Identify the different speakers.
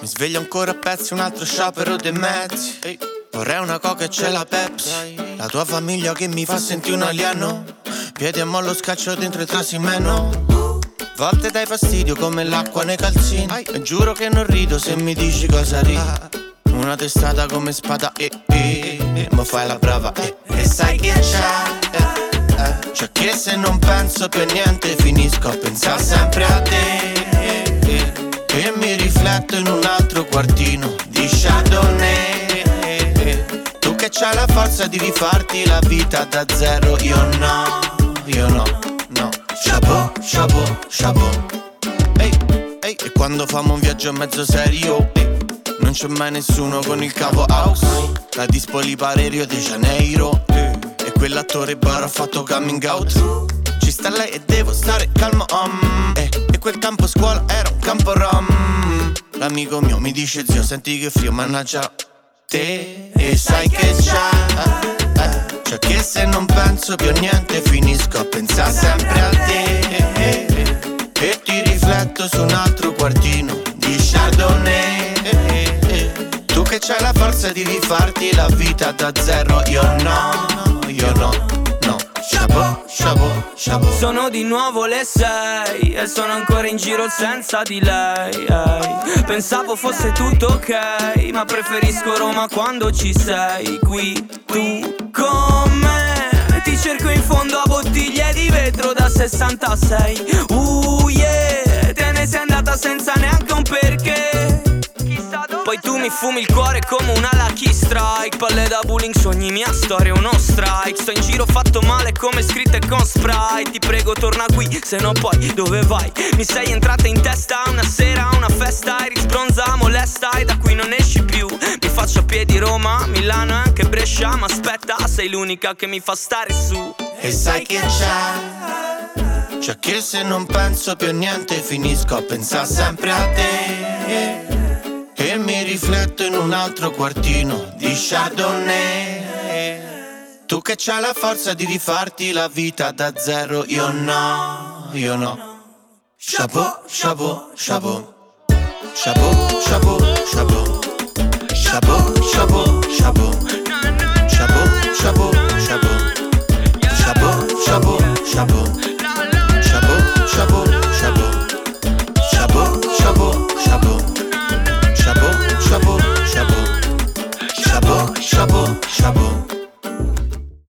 Speaker 1: Mi sveglio ancora a pezzi, un altro sciopero dei mezzi. Vorrei una coca e c'è la Pepsi. La tua famiglia che mi fa sentire un alieno. Piedi a mollo scaccio dentro il trasimeno. Volte dai fastidio come l'acqua nei calzini. E giuro che non rido se mi dici cosa ridi. Una testata come spada ma fai la brava e sai che c'è. C'è che se non penso per niente finisco a pensare sempre a te. E mi rifletto in un altro quartino di Chardonnay. Tu che c'hai la forza di rifarti la vita da zero. Io no, no. Chapeau, chapeau, chapeau. Ehi, e quando famo un viaggio mezzo serio, non c'è mai nessuno con il capo house. La dispo li pare Rio de Janeiro. E quell'attore bar ha fatto coming out. Ci sta lei e devo stare calmo. E quel campo scuola era un campo rom. L'amico mio mi dice zio senti che frio mannaggia te. E sai che c'è che se non penso più a niente finisco a pensare sempre a te. E ti rifletto su un altro quartino di Chardonnay. Tu che c'hai la forza di rifarti la vita da zero. Io no. Chapeau, chapeau, chapeau.
Speaker 2: Sono di nuovo le 6 e sono ancora in giro senza di lei. Pensavo fosse tutto ok, ma preferisco Roma quando ci sei. Qui tu con me, ti cerco in fondo a bottiglie di vetro da 66. Yeah, te ne sei andata senza neanche un perché. Poi tu mi fumi il cuore come una Lucky Strike. Palle da bowling, sogni mia storia, uno strike. Sto in giro fatto male come scritte con Sprite. Ti prego torna qui, se no poi dove vai? Mi sei entrata in testa una sera, una festa. Eri sbronza, molesta e da qui non esci più. Mi faccio a piedi Roma, Milano e anche Brescia. Ma aspetta, sei l'unica che mi fa stare su.
Speaker 1: E sai che c'è che se non penso più a niente finisco a pensare sempre a te. E mi rifletto in un altro quartino di Chardonnay. Tu che c'hai la forza di rifarti la vita da zero. Io no. Chapeau, chapeau, chapeau. Chapeau, chapeau, chapeau. Chapeau, chapeau, chapeau. Chapeau, chapeau, chapeau. Chapeau, chapeau, chapeau. Chapeau, chapeau, chapeau. Chapeau, chapeau, chapeau. Chapeau, chapeau, chapeau. Chapeau, chapeau, chapeau.